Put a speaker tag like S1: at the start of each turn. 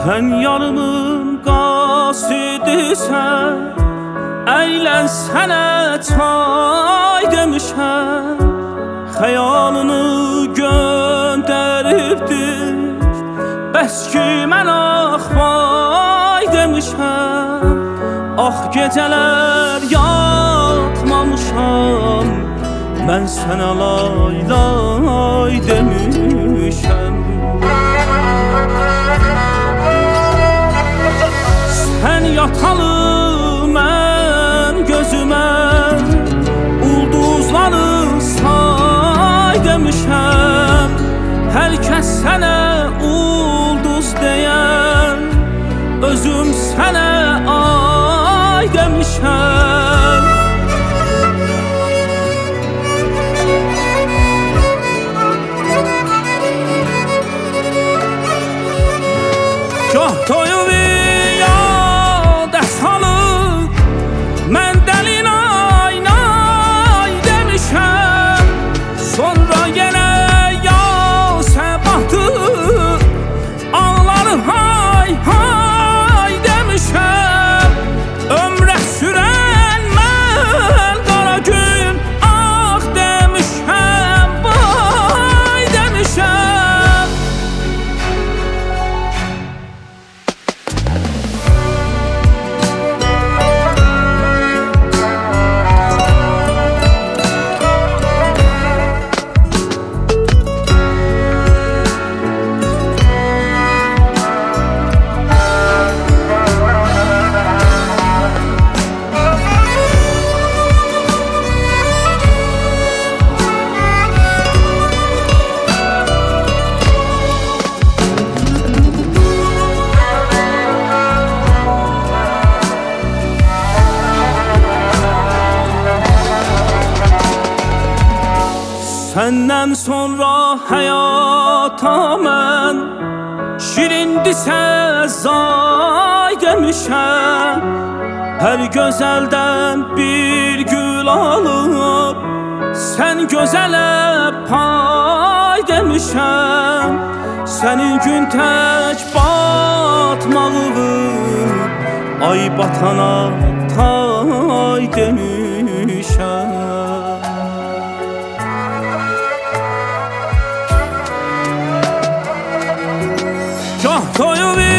S1: Sən yarımın qasidisən, əylən sənə çay demişəm. Xəyalını göndəribdir, bəs ki mən axvay demişəm. Ax gecələr yatmamışam, mən sənə lay lay demişəm. Sən yatalı mən gözümə ulduzları say demişəm. Hər kəs sənə ulduz deyən, özüm sənə ay demişəm. Gah toyub yada salıb, mən dəlin ay nay demişəm. Sonra yenə yasa batıb, ağları hay hay demişəm. Ömrə sürən mən qara gün ah demişəm, vay demişəm. Səndən sonra həyata mən şirindisə zay demişəm. Hər gözəldən bir gül alıb, sən gözələ pay demişəm. Sənin gün tək batmağın, ay batana tay demişəm. Gah toyub